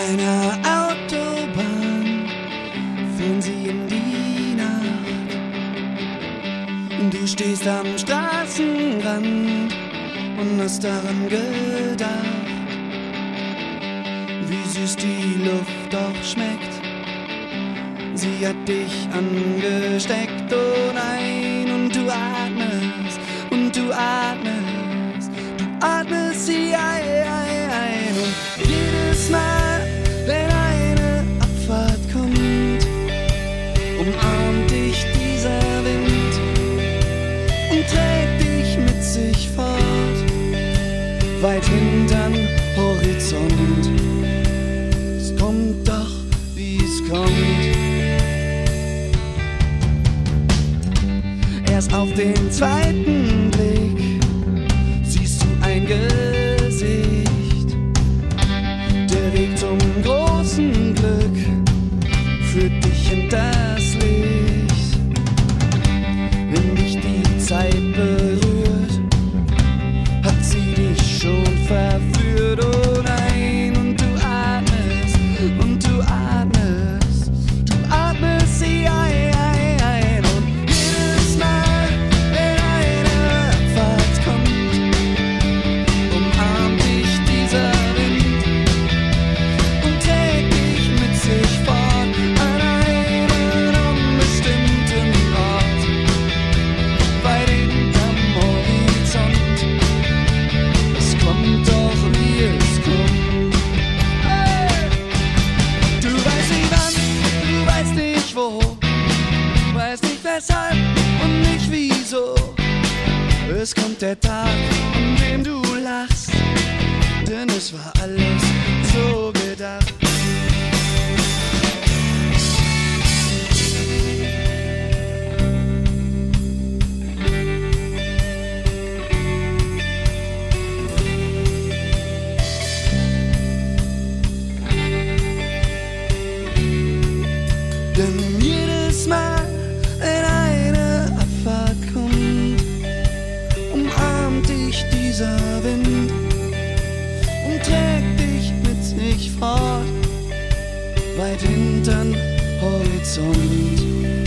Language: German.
einer Autobahn führen sie in die Nacht. Du stehst am Straßenrand und hast daran gedacht, wie süß die Luft doch schmeckt. Sie hat dich angesteckt, oh nein, und du atmest, und du atmest, du atmest sie ein. Und jedes Mal, wenn eine Abfahrt kommt, umarmt dich dieser Wind und trägt dich mit sich fort, weit hinterm Horizont. Es kommt doch, wie es kommt. Erst auf den zweiten Blick siehst du ein Gesicht. Der Weg zum großen Glück führt dich hinters Licht. Wenn dich die Zeit berührt, hat sie dich schon verführt. Oh nein, und du atmest, und du atmest, du atmest sie ein. Weshalb und nicht wieso. Es kommt der Tag, an dem du lachst, denn es war alles so gedacht. Denn jedes Mal, wenn eine Abfahrt kommt, umarmt dich dieser Wind und trägt dich mit sich fort, weit hinterm Horizont.